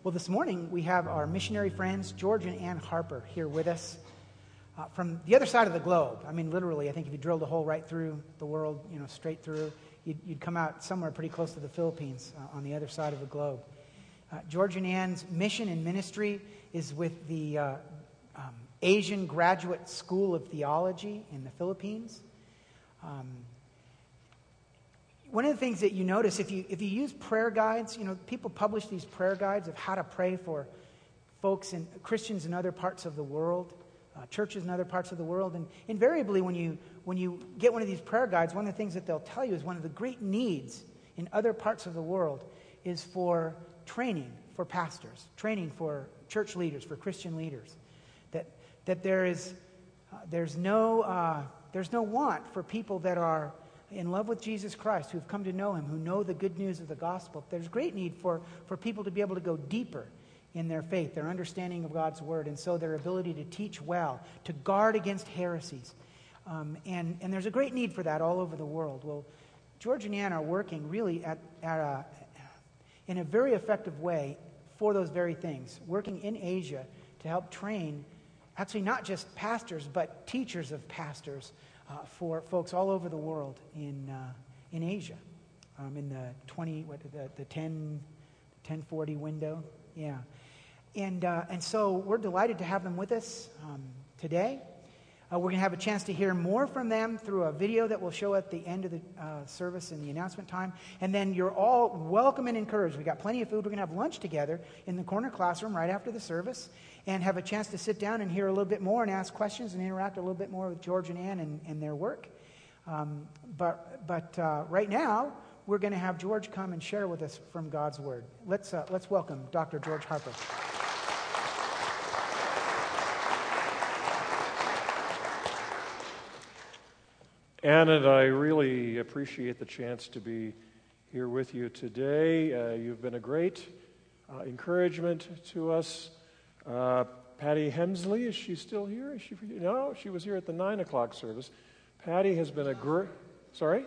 Well, this morning we have our missionary friends, George and Ann Harper, here with us from the other side of the globe. I mean, literally, I think if you drilled a hole right through the world, straight through, you'd come out somewhere pretty close to the Philippines on the other side of the globe. George and Ann's mission and ministry is with the Asian Graduate School of Theology in the Philippines. One of the things that you notice, if you use prayer guides, people publish these prayer guides of how to pray for folks and Christians in other parts of the world, churches in other parts of the world. And invariably, when you get one of these prayer guides, one of the things that they'll tell you is one of the great needs in other parts of the world is for training for pastors, training for church leaders, for Christian leaders. That there's no want for people that are in love with Jesus Christ, who have come to know Him, who know the good news of the gospel. There's great need for people to be able to go deeper in their faith, their understanding of God's Word, and so their ability to teach well, to guard against heresies. And there's a great need for that all over the world. Well, George and Ann are working really in a very effective way for those very things, working in Asia to help train actually not just pastors, but teachers of pastors for folks all over the world in Asia, in the 1040 window, yeah. And so we're delighted to have them with us today. We're going to have a chance to hear more from them through a video that we'll show at the end of the service in the announcement time. And then you're all welcome and encouraged. We got plenty of food. We're going to have lunch together in the corner classroom right after the service and have a chance to sit down and hear a little bit more and ask questions and interact a little bit more with George and Ann and their work. But right now, we're going to have George come and share with us from God's Word. Let's welcome Dr. George Harper. Ann and I really appreciate the chance to be here with you today. You've been a great encouragement to us. Patty Hemsley, is she still here? No, she was here at the 9 o'clock service. Patty has been a great... Sorry?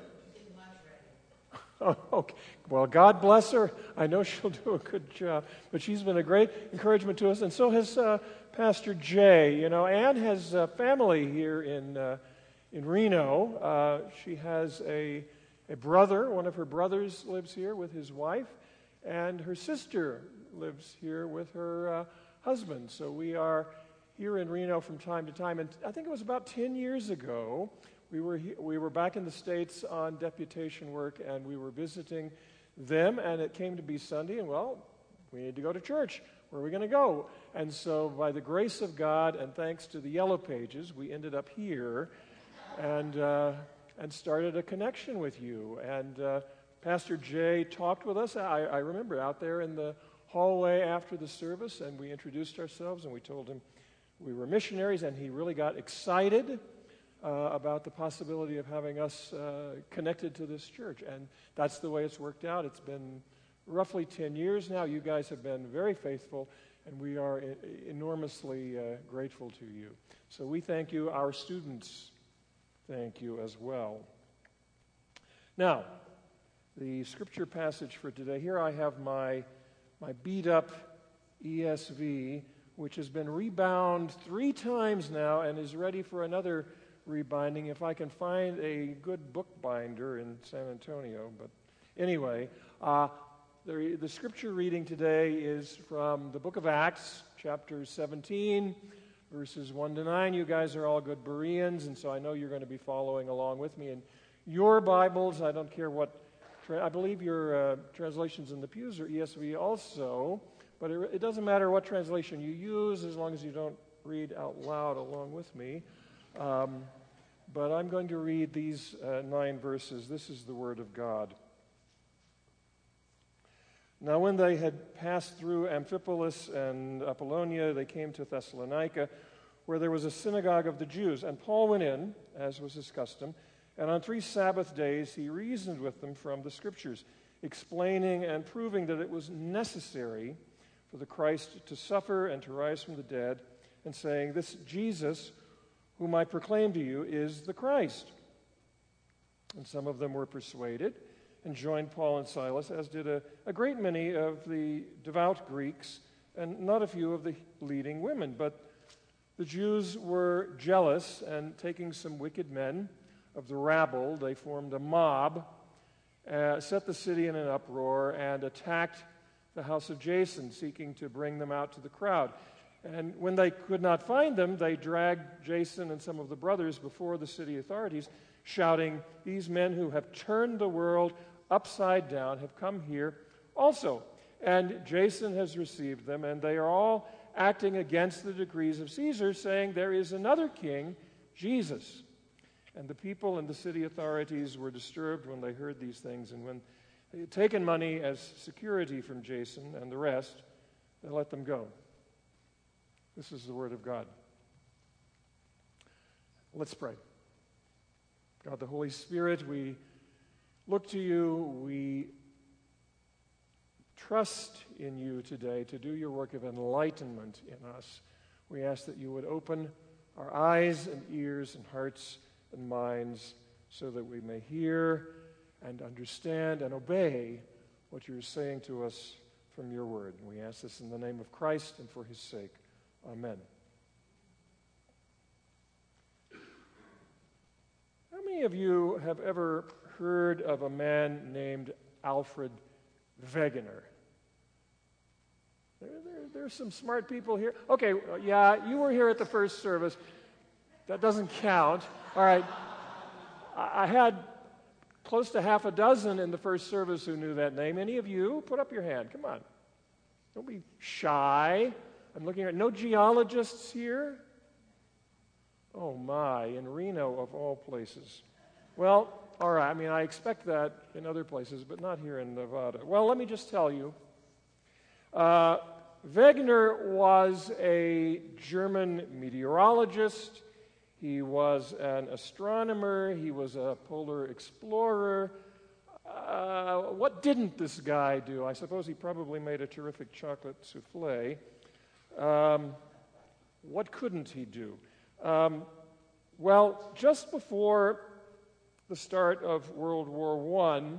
Oh, okay. Well, God bless her. I know she'll do a good job. But she's been a great encouragement to us, and so has Pastor Jay. Ann has family here in Reno. She has a brother. One of her brothers lives here with his wife, and her sister lives here with her husband. So we are here in Reno from time to time. And I think it was about 10 years ago, we were back in the States on deputation work, and we were visiting them, and it came to be Sunday, and we need to go to church. Where are we going to go? And so by the grace of God and thanks to the Yellow Pages, we ended up here and started a connection with you. And Pastor Jay talked with us. I remember out there in the hallway after the service, and we introduced ourselves, and we told him we were missionaries, and he really got excited about the possibility of having us connected to this church. And that's the way it's worked out. It's been roughly 10 years now. You guys have been very faithful, and we are enormously grateful to you. So we thank you. Our students thank you as well. Now, the scripture passage for today. Here I have my beat-up ESV, which has been rebound 3 times now and is ready for another rebinding if I can find a good bookbinder in San Antonio. But anyway, the scripture reading today is from the book of Acts, chapter 17, verses 1 to 9. You guys are all good Bereans, and so I know you're going to be following along with me. In your Bibles, I don't care what, I believe your translations in the pews are ESV also, but it doesn't matter what translation you use as long as you don't read out loud along with me. But I'm going to read these 9 verses. This is the Word of God. Now when they had passed through Amphipolis and Apollonia, they came to Thessalonica, where there was a synagogue of the Jews. And Paul went in, as was his custom, and on 3 Sabbath days he reasoned with them from the Scriptures, explaining and proving that it was necessary for the Christ to suffer and to rise from the dead, and saying, "This Jesus, whom I proclaim to you, is the Christ." And some of them were persuaded and joined Paul and Silas, as did a great many of the devout Greeks and not a few of the leading women. But the Jews were jealous, and taking some wicked men of the rabble, they formed a mob, set the city in an uproar, and attacked the house of Jason, seeking to bring them out to the crowd. And when they could not find them, they dragged Jason and some of the brothers before the city authorities, shouting, "These men who have turned the world upside down have come here also." And Jason has received them, and they are all acting against the decrees of Caesar, saying there is another king, Jesus. And the people and the city authorities were disturbed when they heard these things, and when they had taken money as security from Jason and the rest, they let them go. This is the word of God. Let's pray. God, the Holy Spirit, we look to you. We trust in you today to do your work of enlightenment in us. We ask that you would open our eyes and ears and hearts and minds so that we may hear and understand and obey what you're saying to us from your word. And we ask this in the name of Christ and for his sake. Amen. How many of you have ever heard of a man named Alfred Wegener? There's some smart people here. Okay, yeah, you were here at the first service. That doesn't count. All right. I had close to half a dozen in the first service who knew that name. Any of you? Put up your hand. Come on. Don't be shy. I'm looking at no geologists here. Oh my, in Reno of all places. Well, all right, I mean, I expect that in other places, but not here in Nevada. Well, let me just tell you. Wegener was a German meteorologist. He was an astronomer. He was a polar explorer. What didn't this guy do? I suppose he probably made a terrific chocolate souffle. What couldn't he do? Well, just before the start of World War I,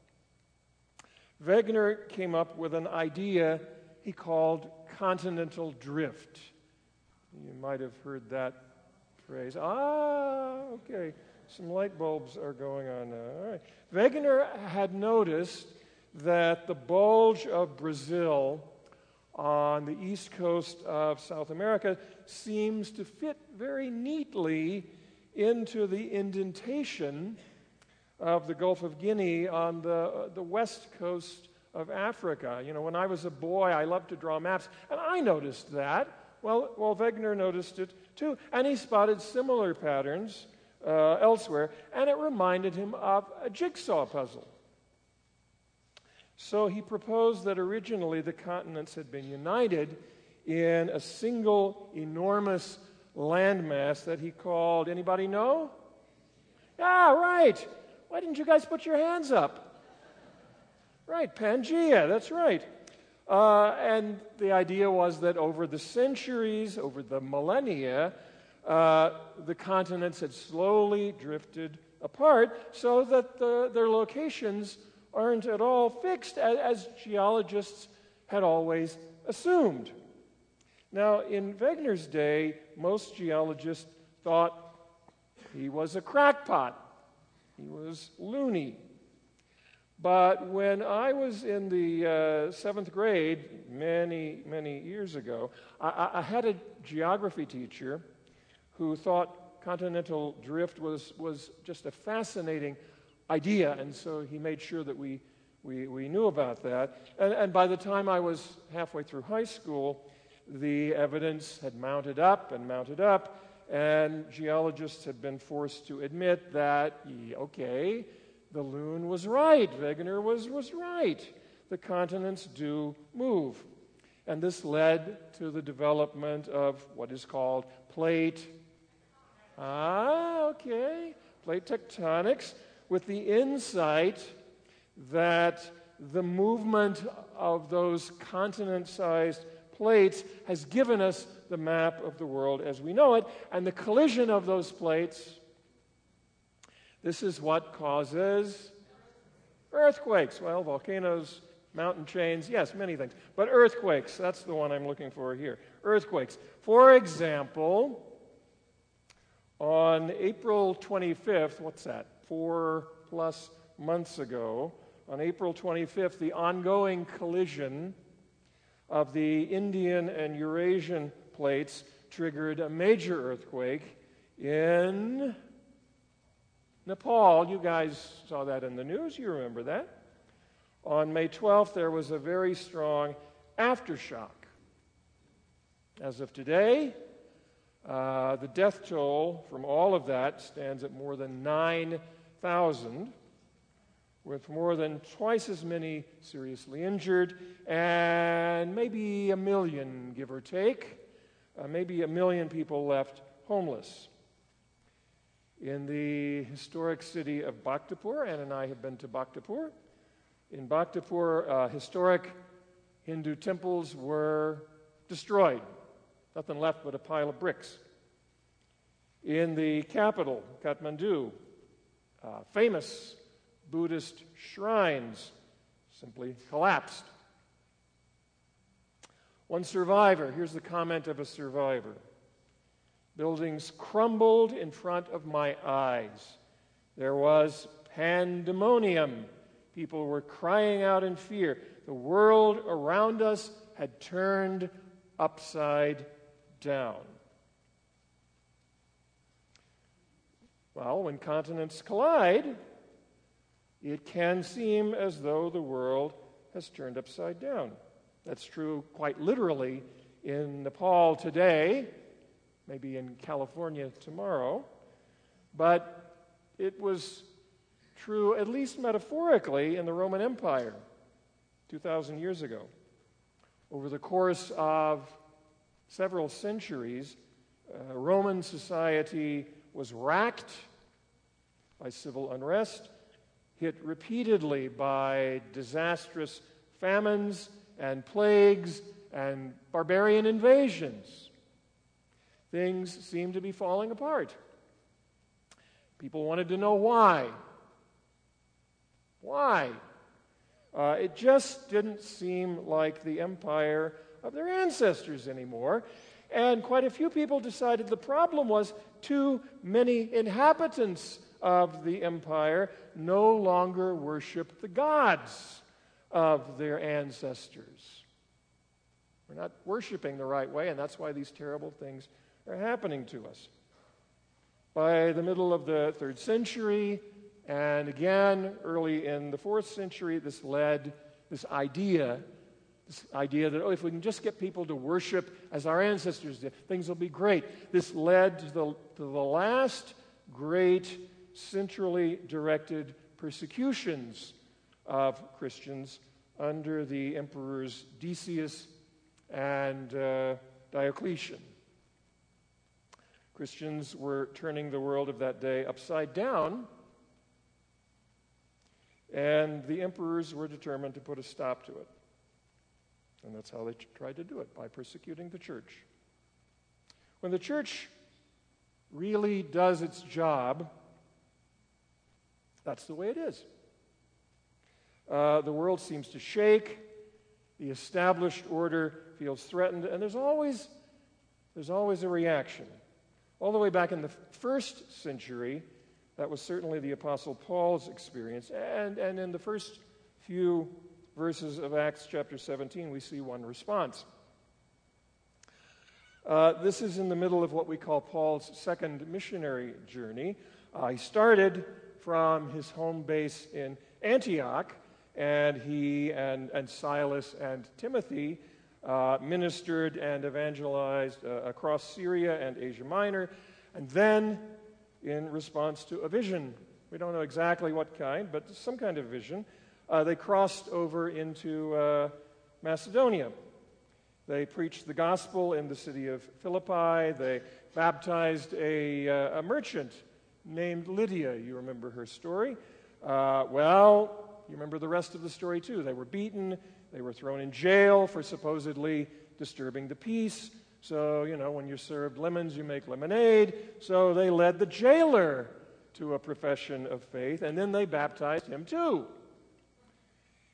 Wegener came up with an idea he called continental drift. You might have heard that phrase. Okay. Some light bulbs are going on now. All right. Wegener had noticed that the bulge of Brazil on the east coast of South America seems to fit very neatly into the indentation of the Gulf of Guinea on the west coast of Africa. You know, when I was a boy, I loved to draw maps, and I noticed that. Well, Wegener noticed it too, and he spotted similar patterns elsewhere, and it reminded him of a jigsaw puzzle. So he proposed that originally the continents had been united in a single enormous landmass that he called, anybody know? Ah, right. Why didn't you guys put your hands up? Right, Pangaea, that's right. And the idea was that over the centuries, over the millennia, the continents had slowly drifted apart so that their locations aren't at all fixed, as geologists had always assumed. Now, in Wegener's day, most geologists thought he was a crackpot. He was loony. But when I was in the seventh grade, many, many years ago, I had a geography teacher who thought continental drift was just a fascinating idea, and so he made sure that we knew about that. And by the time I was halfway through high school, the evidence had mounted up, and geologists had been forced to admit that, okay, the loon was right, Wegener was right. The continents do move. And this led to the development of what is called plate tectonics, with the insight that the movement of those continent-sized plates has given us the map of the world as we know it, and the collision of those plates, this is what causes earthquakes. Well, volcanoes Mountain chains, yes, many things. But earthquakes, that's the one I'm looking for here. Earthquakes. For example, on April 25th, what's that, 4+ months ago, on April 25th, the ongoing collision of the Indian and Eurasian plates triggered a major earthquake in Nepal. You guys saw that in the news, you remember that. On May 12th, there was a very strong aftershock. As of today, the death toll from all of that stands at more than 9,000, with more than twice as many seriously injured, and maybe 1 million, give or take, maybe 1 million people left homeless. In the historic city of Bhaktapur, Ann and I have been to Bhaktapur. In Bhaktapur, historic Hindu temples were destroyed. Nothing left but a pile of bricks. In the capital, Kathmandu, famous Buddhist shrines simply collapsed. One survivor, here's the comment of a survivor. Buildings crumbled in front of my eyes. There was pandemonium. People were crying out in fear. The world around us had turned upside down. Well, when continents collide, it can seem as though the world has turned upside down. That's true quite literally in Nepal today, maybe in California tomorrow, but it was true, at least metaphorically, in the Roman Empire 2,000 years ago. Over the course of several centuries, Roman society was racked by civil unrest, hit repeatedly by disastrous famines and plagues and barbarian invasions. Things seemed to be falling apart. People wanted to know why. Why? It just didn't seem like the empire of their ancestors anymore. And quite a few people decided the problem was too many inhabitants of the empire no longer worshiped the gods of their ancestors. We're not worshiping the right way, and that's why these terrible things are happening to us. By the middle of the 3rd century, and again early in the 4th century, this idea that, if we can just get people to worship as our ancestors did, things will be great. This led to the last great centrally directed persecutions of Christians under the emperors Decius and Diocletian. Christians were turning the world of that day upside down, and the emperors were determined to put a stop to it. And that's how they tried to do it, by persecuting the church. When the church really does its job, that's the way it is. The world seems to shake, the established order feels threatened, and there's always a reaction. All the way back in the 1st century, that was certainly the Apostle Paul's experience, and in the first few verses of Acts chapter 17, we see one response. This is in the middle of what we call Paul's second missionary journey. He started from his home base in Antioch, and he and Silas and Timothy ministered and evangelized across Syria and Asia Minor, and then in response to a vision, we don't know exactly what kind, but some kind of vision, they crossed over into Macedonia. They preached the gospel in the city of Philippi. They baptized a merchant named Lydia. You remember her story? You remember the rest of the story too. They were beaten. They were thrown in jail for supposedly disturbing the peace. So, when you're served lemons, you make lemonade. So they led the jailer to a profession of faith, and then they baptized him too.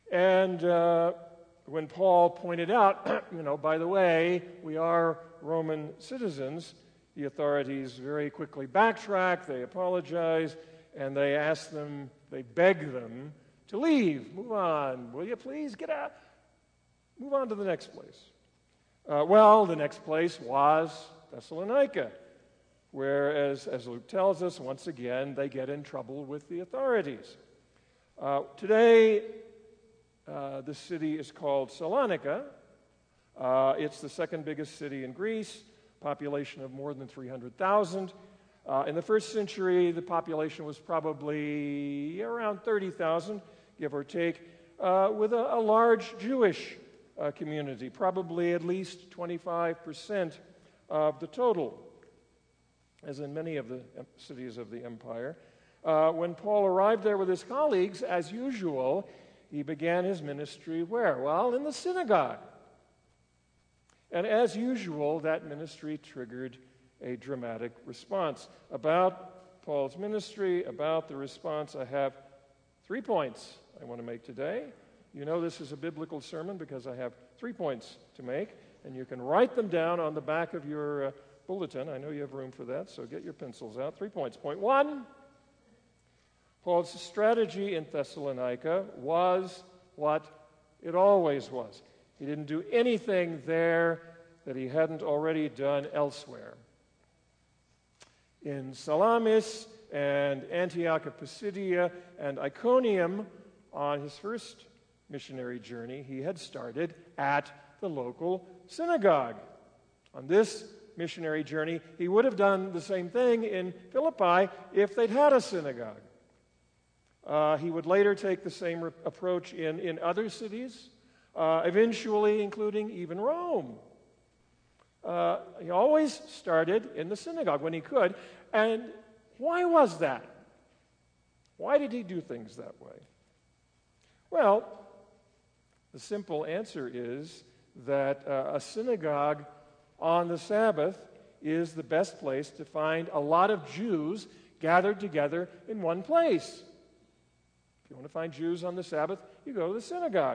And when Paul pointed out, by the way, we are Roman citizens, the authorities very quickly backtrack, they apologize, and they beg them to leave. Move on. Will you please get out? Move on to the next place. The next place was Thessalonica, where, as Luke tells us, once again, they get in trouble with the authorities. Today, the city is called Salonika. It's the second biggest city in Greece, population of more than 300,000. In the first century, the population was probably around 30,000, give or take, with a large Jewish community, probably at least 25% of the total, as in many of the cities of the empire. When Paul arrived there with his colleagues, as usual, he began his ministry where? Well, in the synagogue. And as usual, that ministry triggered a dramatic response. About Paul's ministry, about the response, I have 3 points I want to make today. You know this is a biblical sermon because I have 3 points to make, and you can write them down on the back of your bulletin. I know you have room for that, so get your pencils out. 3 points. Point 1, Paul's strategy in Thessalonica was what it always was. He didn't do anything there that he hadn't already done elsewhere. In Salamis and Antioch of Pisidia and Iconium, on his first missionary journey, he had started at the local synagogue. On this missionary journey, he would have done the same thing in Philippi if they'd had a synagogue. He would later take the same approach in other cities, eventually including even Rome. He always started in the synagogue when he could. And why was that? Why did he do things that way? Well, the simple answer is that a synagogue on the Sabbath is the best place to find a lot of Jews gathered together in one place. If you want to find Jews on the Sabbath, you go to the synagogue.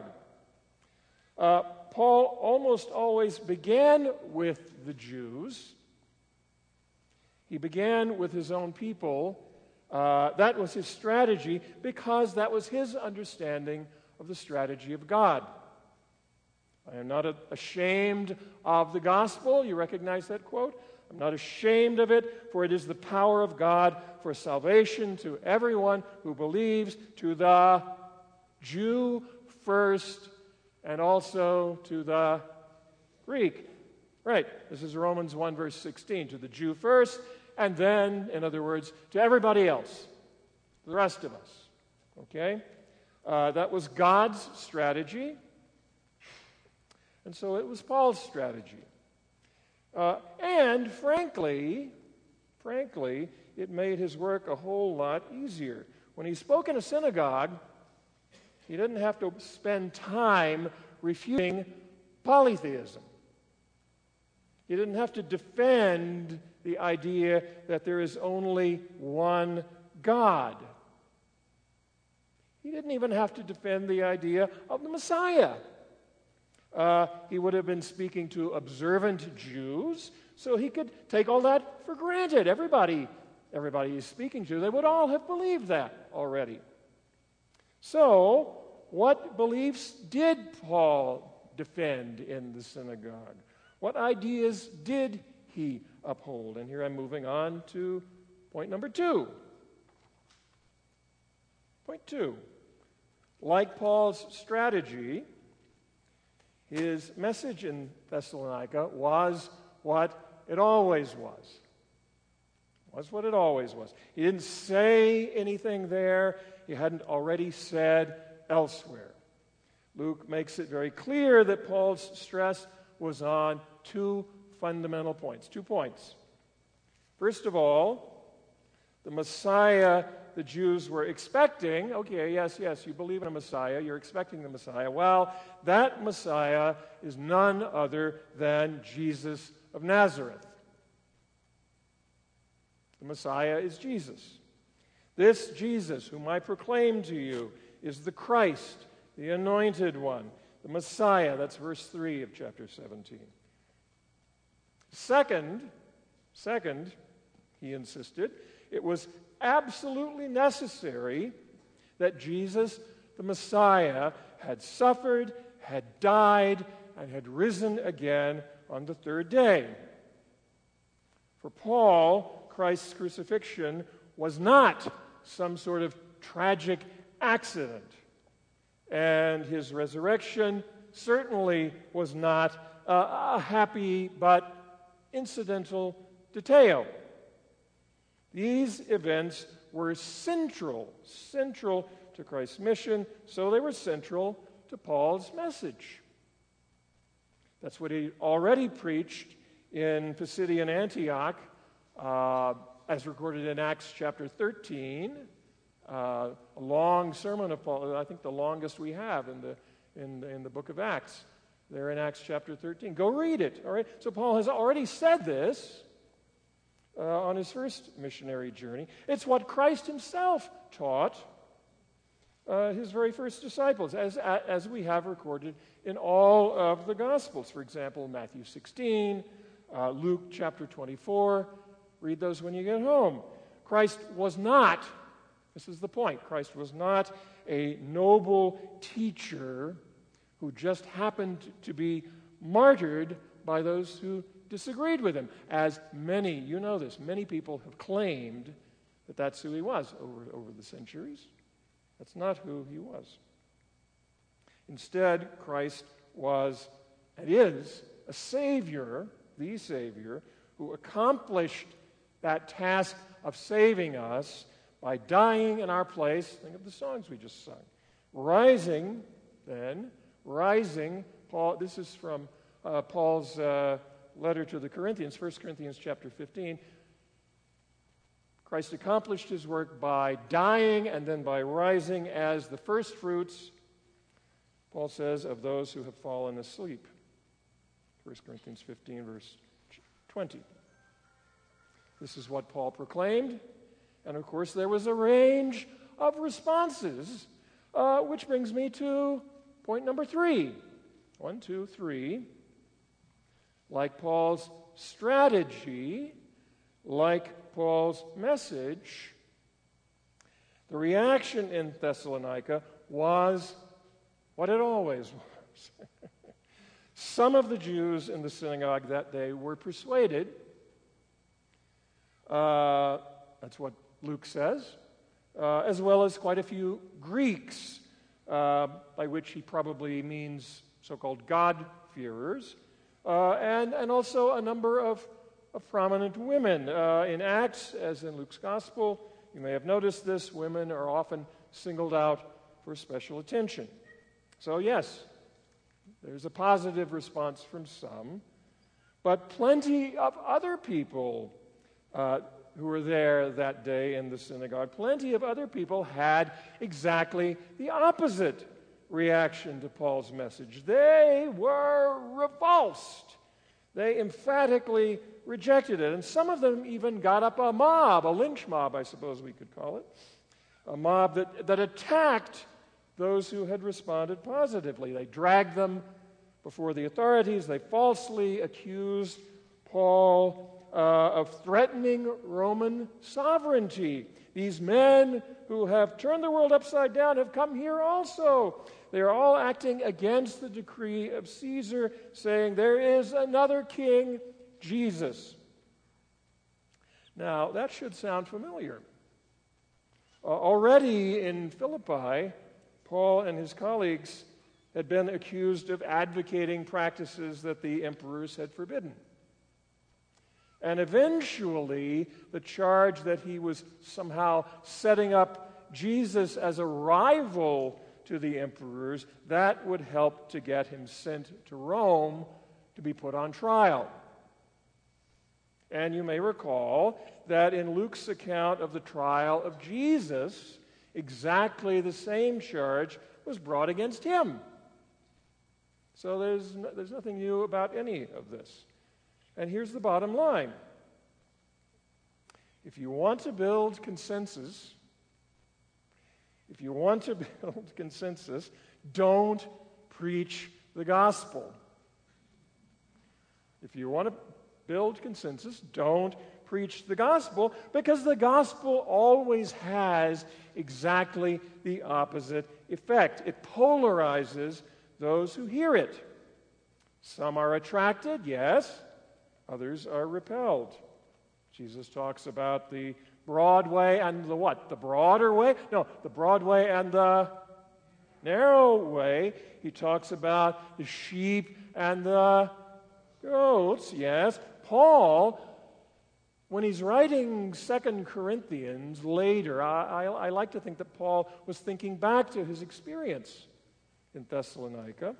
Paul almost always began with the Jews. He began with his own people. That was his strategy because that was his understanding of the strategy of God. I am not ashamed of the gospel. You recognize that quote? I'm not ashamed of it, for it is the power of God for salvation to everyone who believes, to the Jew first, and also to the Greek. Right, this is Romans 1, verse 16. To the Jew first, and then, in other words, to everybody else, the rest of us. Okay? That was God's strategy, and so it was Paul's strategy. And frankly, it made his work a whole lot easier. When he spoke in a synagogue, he didn't have to spend time refuting polytheism. He didn't have to defend the idea that there is only one God. He didn't even have to defend the idea of the Messiah. He would have been speaking to observant Jews, so he could take all that for granted. Everybody he's speaking to, they would all have believed that already. So, what beliefs did Paul defend in the synagogue? What ideas did he uphold? And here I'm moving on to point number 2. Point 2. Like Paul's strategy, his message in Thessalonica was what it always was. Was what it always was. He didn't say anything there he hadn't already said elsewhere. Luke makes it very clear that Paul's stress was on 2 fundamental points. 2 points. First of all, the Messiah the Jews were expecting. Okay, yes, you believe in a Messiah. You're expecting the Messiah. Well, that Messiah is none other than Jesus of Nazareth. The Messiah is Jesus. This Jesus, whom I proclaim to you, is the Christ, the Anointed One, the Messiah. That's verse 3 of chapter 17. Second, he insisted, it was absolutely necessary that Jesus, the Messiah, had suffered, had died, and had risen again on the third day. For Paul, Christ's crucifixion was not some sort of tragic accident, and his resurrection certainly was not a happy but incidental detail. These events were central to Christ's mission, so they were central to Paul's message. That's what he already preached in Pisidian Antioch, as recorded in Acts chapter 13, a long sermon of Paul, I think the longest we have in the book of Acts. There in Acts chapter 13. Go read it. All right. So Paul has already said this on his first missionary journey. It's what Christ himself taught his very first disciples, as we have recorded in all of the Gospels. For example, Matthew 16, Luke chapter 24. Read those when you get home. Christ was not, this is the point, Christ was not a noble teacher who just happened to be martyred by those who disagreed with him, as many, you know this, many people have claimed that that's who he was over the centuries. That's not who he was. Instead, Christ was and is a Savior, the Savior, who accomplished that task of saving us by dying in our place. Think of the songs we just sung. Rising, Paul, this is from Paul's letter to the Corinthians, 1 Corinthians chapter 15. Christ accomplished his work by dying and then by rising as the first fruits, Paul says, of those who have fallen asleep. 1 Corinthians 15, verse 20. This is what Paul proclaimed. And of course, there was a range of responses, which brings me to point number 3. 1, 2, 3. Like Paul's strategy, like Paul's message, the reaction in Thessalonica was what it always was. Some of the Jews in the synagogue that day were persuaded. That's what Luke says, as well as quite a few Greeks, by which he probably means so-called God-fearers, and also a number of prominent women. In Acts, as in Luke's Gospel, you may have noticed this, women are often singled out for special attention. So yes, there's a positive response from some, but plenty of other people who were there that day in the synagogue, plenty of other people had exactly the opposite reaction to Paul's message. They were repulsed. They emphatically rejected it. And some of them even got up a mob, a lynch mob, I suppose we could call it, a mob that attacked those who had responded positively. They dragged them before the authorities. They falsely accused Paul of threatening Roman sovereignty. These men who have turned the world upside down have come here also. They are all acting against the decree of Caesar, saying there is another king, Jesus. Now, that should sound familiar. Already in Philippi, Paul and his colleagues had been accused of advocating practices that the emperors had forbidden. And eventually, the charge that he was somehow setting up Jesus as a rival to the emperors, that would help to get him sent to Rome to be put on trial. And you may recall that in Luke's account of the trial of Jesus, exactly the same charge was brought against him. So there's nothing new about any of this. And here's the bottom line. If you want to build consensus, don't preach the gospel. If you want to build consensus, don't preach the gospel, because the gospel always has exactly the opposite effect. It polarizes those who hear it. Some are attracted, yes. Others are repelled. Jesus talks about the broad way and the what? The broader way? No, the broad way and the narrow way. He talks about the sheep and the goats, yes. Paul, when he's writing 2 Corinthians later, I like to think that Paul was thinking back to his experience in Thessalonica.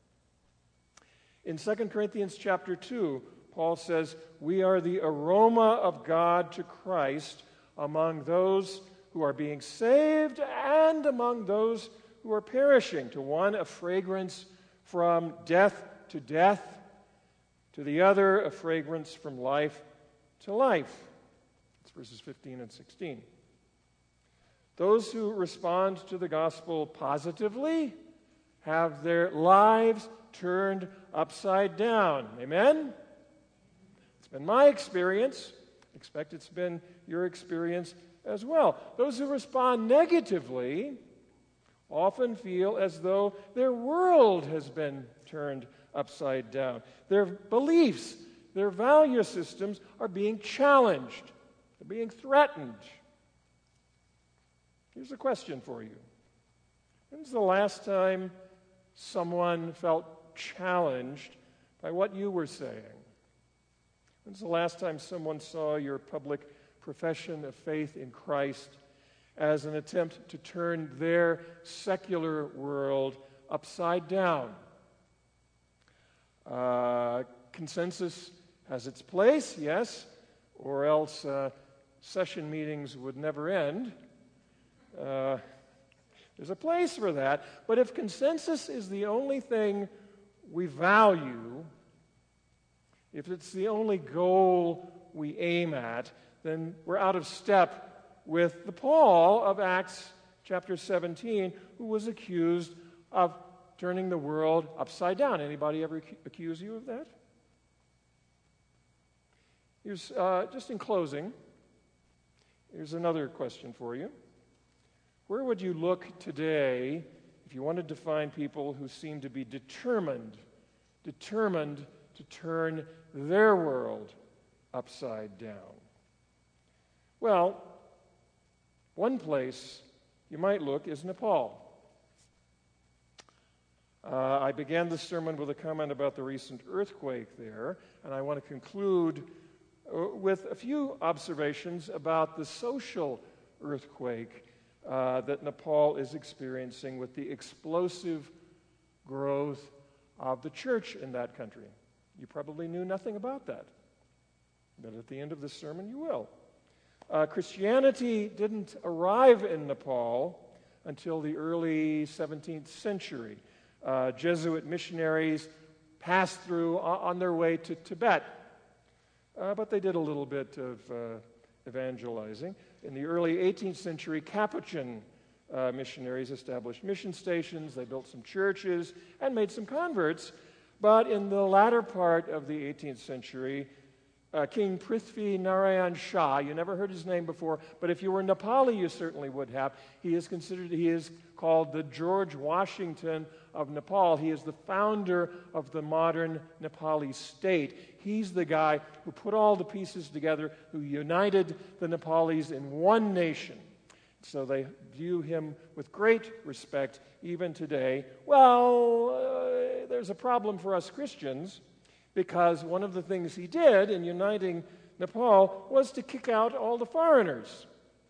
In 2 Corinthians chapter 2, Paul says, "We are the aroma of God to Christ among those who are being saved and among those who are perishing. To one, a fragrance from death to death, to the other, a fragrance from life to life." It's verses 15 and 16. Those who respond to the gospel positively have their lives turned upside down. Amen? It's been my experience. I expect it's been your experience as well. Those who respond negatively often feel as though their world has been turned upside down. Their beliefs, their value systems are being challenged. They're being threatened. Here's a question for you. When's the last time someone felt challenged by what you were saying? When's the last time someone saw your public profession of faith in Christ as an attempt to turn their secular world upside down? Consensus has its place, yes, or else session meetings would never end. There's a place for that. But if consensus is the only thing we value, if it's the only goal we aim at, then we're out of step with the Paul of Acts chapter 17, who was accused of turning the world upside down. Anybody ever accuse you of that? Here's, just in closing, here's another question for you. Where would you look today if you wanted to find people who seem to be determined to turn their world upside down? Well, one place you might look is Nepal. I began this sermon with a comment about the recent earthquake there, and I want to conclude with a few observations about the social earthquake that Nepal is experiencing with the explosive growth of the church in that country. You probably knew nothing about that, but at the end of this sermon you will. Christianity didn't arrive in Nepal until the early 17th century. Jesuit missionaries passed through on their way to Tibet, but they did a little bit of evangelizing. In the early 18th century, Capuchin missionaries established mission stations, they built some churches, and made some converts. But in the latter part of the 18th century, King Prithvi Narayan Shah, you never heard his name before, but if you were Nepali, you certainly would have. He is called the George Washington of Nepal. He is the founder of the modern Nepali state. He's the guy who put all the pieces together, who united the Nepalis in one nation. So they view him with great respect even today. Well, there's a problem for us Christians, because one of the things he did in uniting Nepal was to kick out all the foreigners.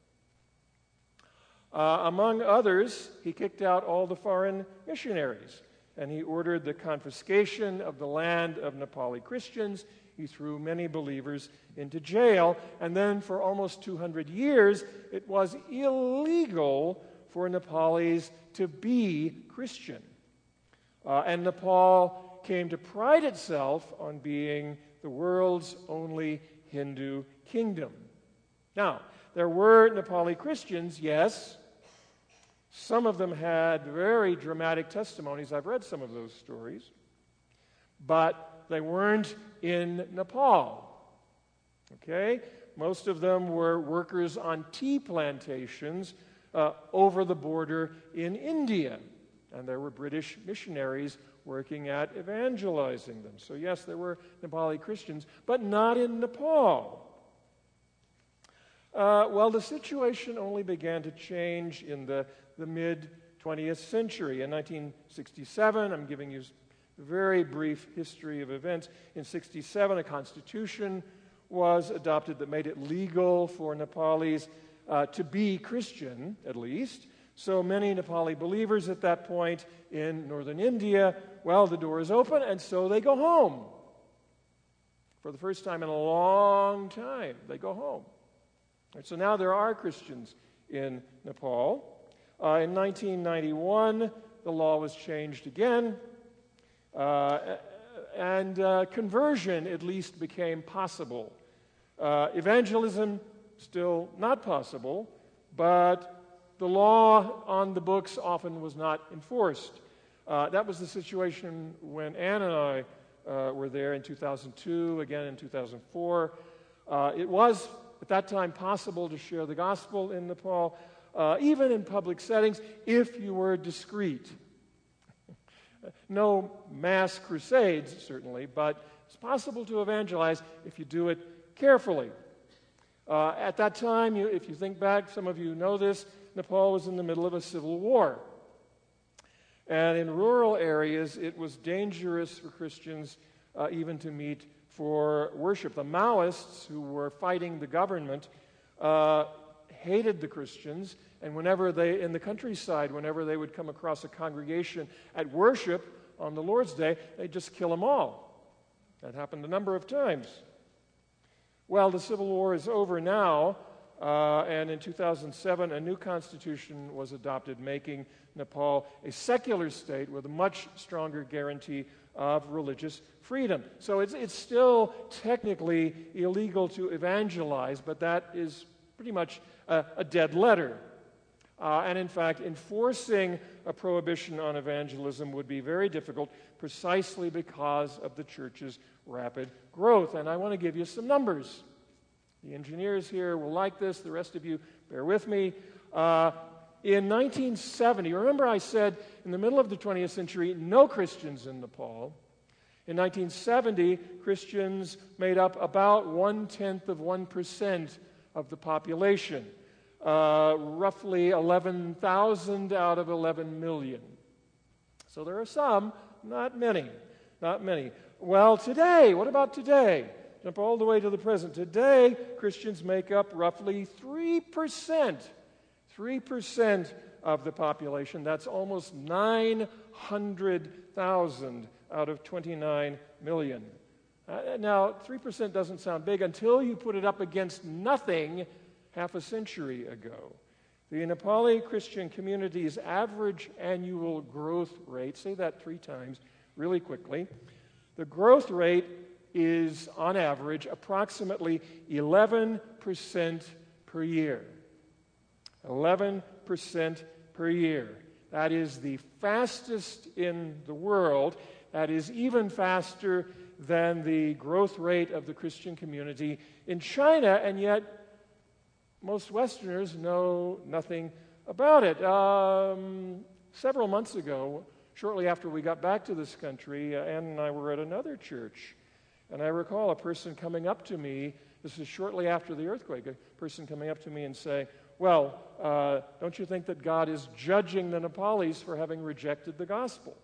Among others, he kicked out all the foreign missionaries, and he ordered the confiscation of the land of Nepali Christians. He threw many believers into jail, and then for almost 200 years, it was illegal for Nepalis to be Christian. And Nepal came to pride itself on being the world's only Hindu kingdom. Now, there were Nepali Christians, yes, Some of them had very dramatic testimonies. I've read some of those stories. But they weren't in Nepal. Okay? Most of them were workers on tea plantations over the border in India. And there were British missionaries working at evangelizing them. So yes, there were Nepali Christians, but not in Nepal. Well, the situation only began to change in the mid-20th century. In 1967, I'm giving you a very brief history of events. In 1967, a constitution was adopted that made it legal for Nepalis to be Christian, at least. So many Nepali believers at that point in northern India, well, the door is open, and so they go home. For the first time in a long time, they go home. And so now there are Christians in Nepal. In 1991, the law was changed again, and conversion at least became possible. Evangelism, still not possible, but the law on the books often was not enforced. That was the situation when Ann and I were there in 2002, again in 2004. It was, at that time, possible to share the gospel in Nepal, even in public settings, if you were discreet. No mass crusades, certainly, but it's possible to evangelize if you do it carefully. At that time, if you think back, some of you know this, Nepal was in the middle of a civil war. And in rural areas, it was dangerous for Christians even to meet for worship. The Maoists, who were fighting the government, hated the Christians, and in the countryside, whenever they would come across a congregation at worship on the Lord's Day, they'd just kill them all. That happened a number of times. Well, the Civil War is over now, and in 2007, a new constitution was adopted, making Nepal a secular state with a much stronger guarantee of religious freedom. So it's still technically illegal to evangelize, but that is pretty much a dead letter. And in fact, enforcing a prohibition on evangelism would be very difficult precisely because of the church's rapid growth. And I want to give you some numbers. The engineers here will like this. The rest of you, bear with me. In 1970, remember I said in the middle of the 20th century, no Christians in Nepal. In 1970, Christians made up about 0.1% of the population. Roughly 11,000 out of 11 million. So there are some, not many. Well, today, what about today? Jump all the way to the present. Today, Christians make up roughly 3%. 3% of the population. That's almost 900,000 out of 29 million. Now, 3% doesn't sound big until you put it up against nothing half a century ago. The Nepali Christian community's average annual growth rate, say that 3 times really quickly, the growth rate is, on average, approximately 11% per year. 11% per year. That is the fastest in the world. That is even faster than the growth rate of the Christian community in China, and yet most Westerners know nothing about it. Several months ago, shortly after we got back to this country, Ann and I were at another church, and I recall a person coming up to me, this is shortly after the earthquake, a person coming up to me and saying, well, don't you think that God is judging the Nepalis for having rejected the gospel?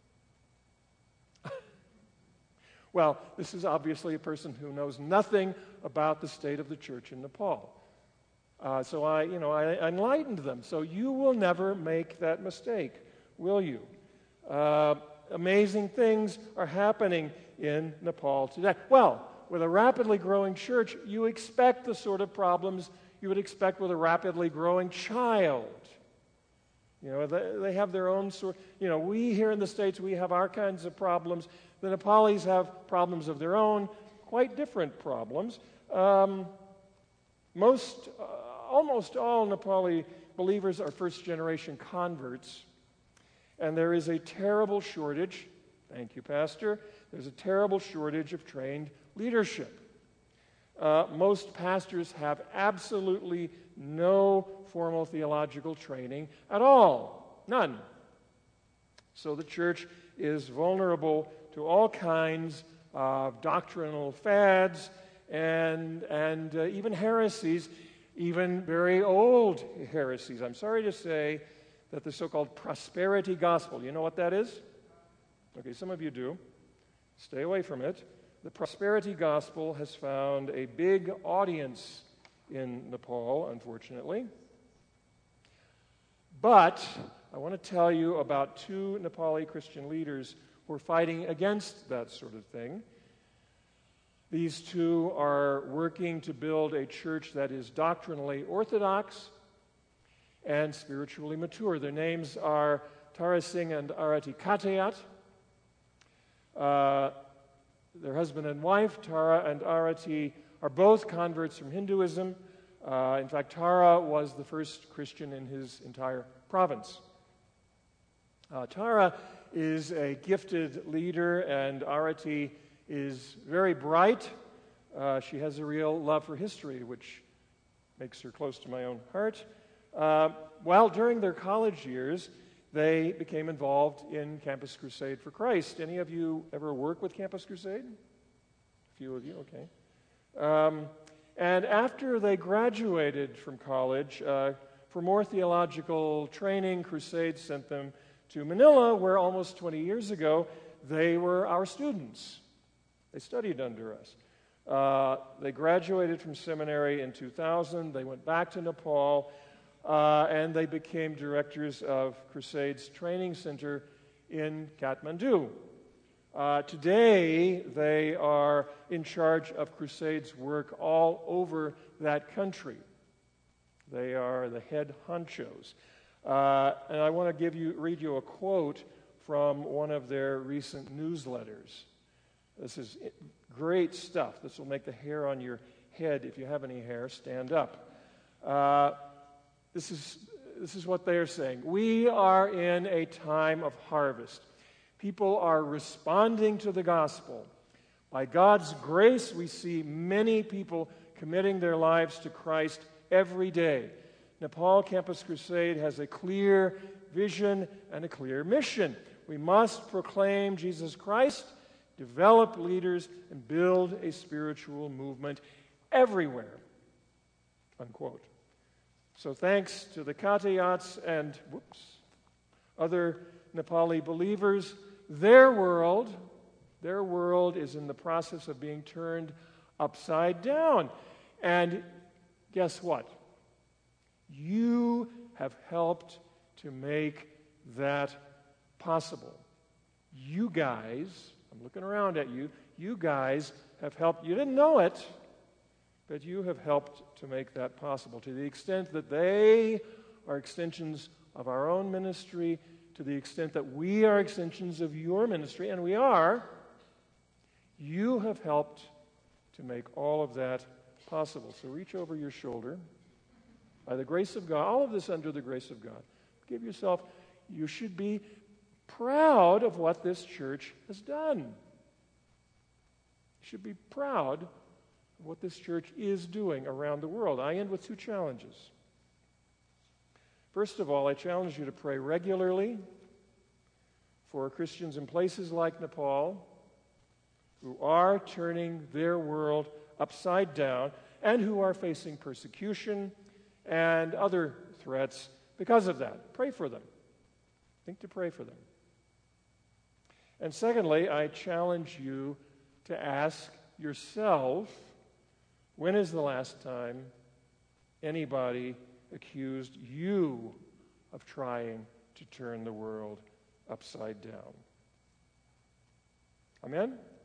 Well, this is obviously a person who knows nothing about the state of the church in Nepal. So I enlightened them. So you will never make that mistake, will you? Amazing things are happening in Nepal today. Well, with a rapidly growing church, you expect the sort of problems you would expect with a rapidly growing child. They have their own sort. We here in the States, we have our kinds of problems. The Nepalis have problems of their own, quite different problems. Almost all Nepali believers are first-generation converts, and there is a terrible shortage, thank you, Pastor, there's a terrible shortage of trained leadership. Most pastors have absolutely no formal theological training at all. None. So the church is vulnerable to all kinds of doctrinal fads and even heresies, even very old heresies. I'm sorry to say that the so-called prosperity gospel, you know what that is? Okay, some of you do. Stay away from it. The prosperity gospel has found a big audience in Nepal, unfortunately. But I want to tell you about two Nepali Christian leaders who are fighting against that sort of thing. These two are working to build a church that is doctrinally orthodox and spiritually mature. Their names are Tara Singh and Arati Katayat. Their husband and wife, Tara and Arati, are both converts from Hinduism. In fact, Tara was the first Christian in his entire province. Tara is a gifted leader, and Arati is very bright. She has a real love for history, which makes her close to my own heart. While during their college years, they became involved in Campus Crusade for Christ. Any of you ever work with Campus Crusade? A few of you, okay. And after they graduated from college, for more theological training, Crusade sent them to Manila, where almost 20 years ago, they were our students. They studied under us. They graduated from seminary in 2000. They went back to Nepal, and they became directors of Crusade's training center in Kathmandu. Today, they are in charge of Crusade's work all over that country. They are the head honchos. And I want to read you a quote from one of their recent newsletters. This is great stuff. This will make the hair on your head, if you have any hair, stand up. This is what they are saying. We are in a time of harvest. People are responding to the gospel. By God's grace, we see many people committing their lives to Christ every day. Nepal Campus Crusade has a clear vision and a clear mission. We must proclaim Jesus Christ, develop leaders, and build a spiritual movement everywhere. Unquote. So thanks to the Katayats and other Nepali believers, their world is in the process of being turned upside down. And guess what? You have helped to make that possible. You guys, I'm looking around at you, you guys have helped. You didn't know it, but you have helped to make that possible to the extent that they are extensions of our own ministry, to the extent that we are extensions of your ministry, and we are. You have helped to make all of that possible. So reach over your shoulder. By the grace of God, all of this under the grace of God. Give yourself, you should be proud of what this church has done. You should be proud of what this church is doing around the world. I end with two challenges. First of all, I challenge you to pray regularly for Christians in places like Nepal who are turning their world upside down and who are facing persecution and other threats because of that. Pray for them. Think to pray for them. And secondly, I challenge you to ask yourself, when is the last time anybody accused you of trying to turn the world upside down? Amen?